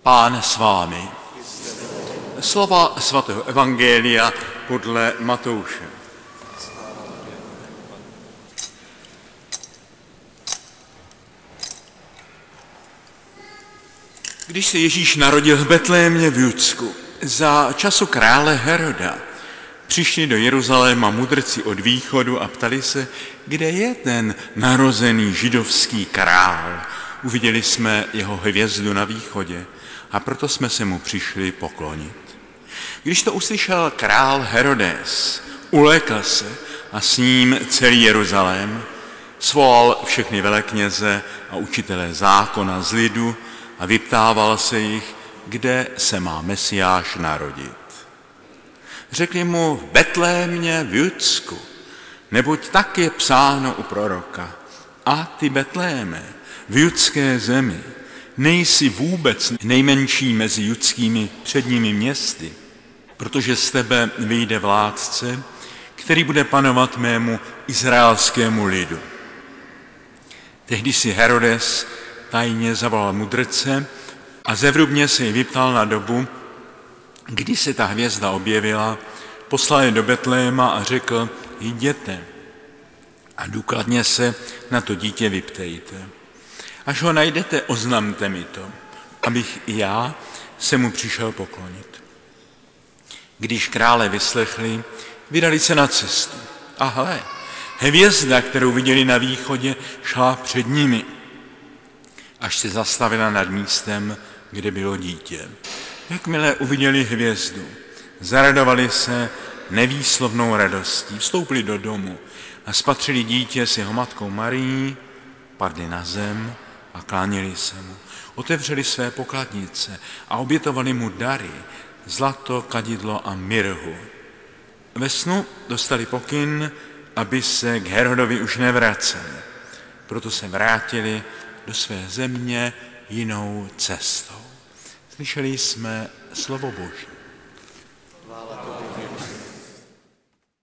Pán s vámi. Slova svatého evangelia podle Matouše. Když se Ježíš narodil v Betlémě v Judsku, za času krále Heroda, přišli do Jeruzaléma mudrci od východu a ptali se, kde je ten narozený židovský král. Uviděli jsme jeho hvězdu na východě a proto jsme se mu přišli poklonit. Když to uslyšel král Herodes, ulékl se a s ním celý Jeruzalém, svolal všechny velekněze a učitelé zákona z lidu a vyptával se jich, kde se má Mesiáš narodit. Řekli mu v Betlémě v Judsku, neboť tak je psáno u proroka. A ty Betléme, v judské zemi, nejsi vůbec nejmenší mezi judskými předními městy, protože z tebe vyjde vládce, který bude panovat mému izraelskému lidu. Tehdy si Herodes tajně zavolal mudrce a zevrubně se jí vyptal na dobu, kdy se ta hvězda objevila, poslal je do Betléma a řekl, jděte a důkladně se na to dítě vyptejte. Až ho najdete, oznamte mi to, abych i já se mu přišel poklonit. Když krále vyslechli, vydali se na cestu. A hle, hvězda, kterou viděli na východě, šla před nimi, až se zastavila nad místem, kde bylo dítě. Jakmile uviděli hvězdu, zaradovali se nevýslovnou radostí, vstoupili do domu a spatřili dítě s jeho matkou Marií, padli na zem a kláněli se mu. Otevřeli své pokladnice a obětovali mu dary, zlato, kadidlo a mirhu. Ve snu dostali pokyn, aby se k Herodovi už nevraceli. Proto se vrátili do své země jinou cestou. Slyšeli jsme slovo Boží.